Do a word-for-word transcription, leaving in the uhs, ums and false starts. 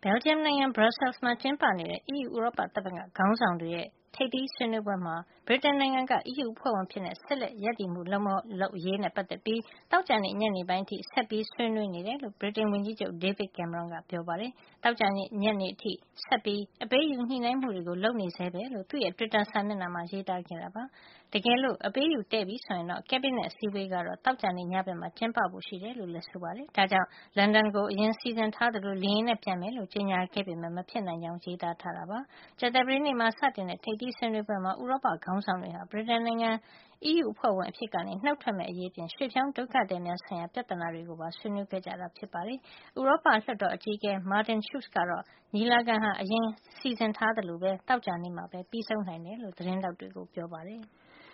Belgium နိုင်ငံ Brussels မှာကျင်းပနေတဲ့ အီးယူ ဥရောပသမဂ္ဂခေါင်းဆောင်တွေရဲ့ ထိပ်သီးဆွေးနွေးပွဲမှာ ဗြိတိန်နိုင်ငံက အီးယူအဖွဲ့ဝင်အဖြစ် ဆက်လက်ရပ်တည်မှု လုပ်မလုပ်ရေးနဲ့ ပတ်သက်ပြီး သောကြာနေ့ ညနေပိုင်းအထိ ဆက်ပြီးဆွေးနွေးနေတယ်လို့ ဗြိတိန်ဝန်ကြီးချုပ် David Cameron ကပြောပါတယ်။ သောကြာနေ့ ညနေအထိ ဆက်ပြီး အပေးအယူညှိနှိုင်းမှုတွေ လုပ်နေဆဲပဲလို့ သူ့ရဲ့ တွစ်တာစာမျက်နှာမှာ ရေးသားခဲ့တာပါ။ တကယ်လို့ အပေးအယူတည့်ပြီဆိုရင်တော့ ကက်ဘိနက်အစည်းအဝေးကတော့ သောကြာနေ့ ညဘက်မှာ ကျင်းပဖို့ရှိတယ်လို့လည်း ဆိုပါတယ်။ ဒါကြောင့် လန်ဒန်ကို အရင်စီစဉ်ထားသလို လေယာဉ်နဲ့ ပျံမယ်လို့ ကြေညာခဲ့ပေမယ့် မဖြစ်နိုင်ကြောင်း ရေးသားထားတာပါ။ ကြာသပတေးနေ့မှာ စတင်တဲ့ ထိပ်သီးဆွေးနွေးပွဲမှာ ဥရောပခေါင်းဆောင်တွေဟာ ဗြိတိန်နိုင်ငံ အီးယူအဖွဲ့ဝင်အဖြစ်ကနေ နှုတ်ထွက်မယ့် အရေးအပြင် ရွှေ့ပြောင်းဒုက္ခသည်များဆိုင်ရာ ပြဿနာတွေကိုပါ ဆွေးနွေးခဲ့ကြတာ ဖြစ်ပါတယ်။ ဥရောပလွှတ်တော်အကြီးအကဲ Martin Schulz ကတော့ ညီလာခံဟာ အရင်စီစဉ်ထားသလိုပဲ သောကြာနေ့မှာ ပြီးဆုံးနိုင်တယ်လို့ သတင်းထောက်တွေကို ပြောပါတယ်။